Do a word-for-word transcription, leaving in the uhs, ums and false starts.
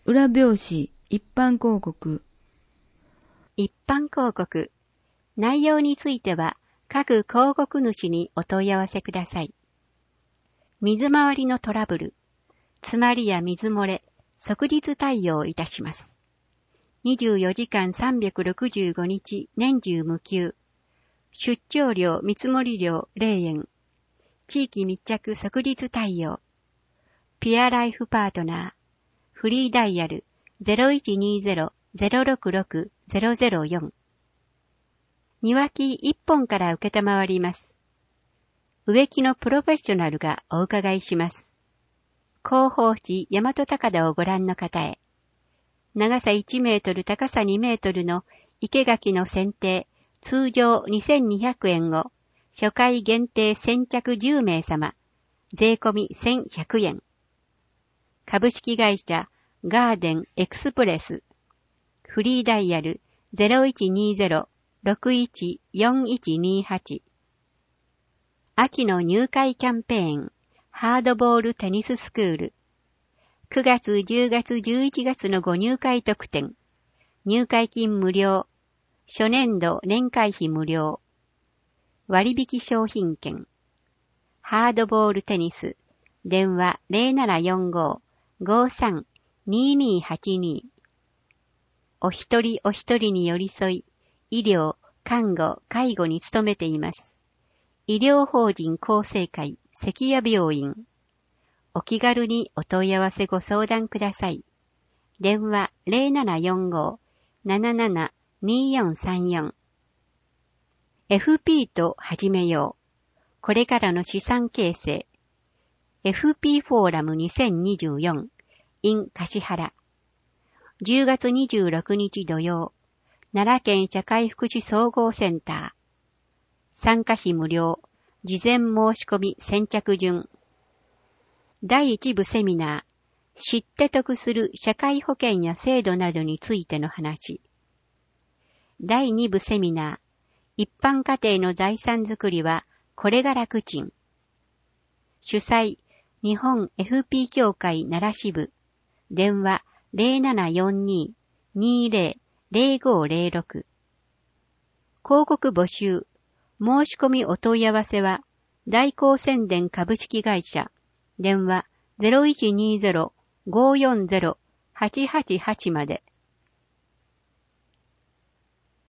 裏表紙、一般広告。 一般広告。内容については、各広告主にお問い合わせください。水回りのトラブル、詰まりや水漏れ、即日対応いたします。にじゅうよじかんさんびゃくろくじゅうごにち年中無休。出張料見積もり料ゼロえん。地域密着即日対応。ピュアライフパートナー。フリーダイヤル ゼロいちにゼロ ゼロろくろく ゼロゼロよん。庭木いっぽんから受けたまわります。植木のプロフェッショナルがお伺いします。広報地大和高田をご覧の方へ。長さいちメートル、高さにメートルの生垣の剪定、通常にせんにひゃくえんを、初回限定先着じゅうめいさま、税込みせんひゃくえん。株式会社ガーデンエクスプレス。フリーダイヤル ゼロいちにゼロ ろくいち よんいちにはち。秋の入会キャンペーン、ハードボールテニススクール。くがつ、じゅうがつ、じゅういちがつのご入会特典。入会金無料。初年度年会費無料。割引商品券。ハードボールテニス。電話 ゼロななよんご ごさん ににはちに。お一人お一人に寄り添い、医療、看護、介護に努めています。医療法人厚生会関谷病院。お気軽にお問い合わせご相談ください。電話 ゼロななよんご なななな によんさんよん。エフピー と始めよう。これからの資産形成。エフピー フォーラムにせんにじゅうよん in 橿原。じゅうがつにじゅうろくにち土曜、奈良県社会福祉総合センター。参加費無料。事前申し込み先着順。だいいち部セミナー、知って得する社会保険や制度などについての話。だいに部セミナー、一般家庭の財産づくりはこれが楽ちん。主催、日本 エフピー 協会奈良支部。電話 ゼロななよんに にゼロ ゼロごゼロろく。広告募集、申し込みお問い合わせは、大光宣伝株式会社。電話 ゼロいちにゼロ ごよんゼロ はちはちはち まで。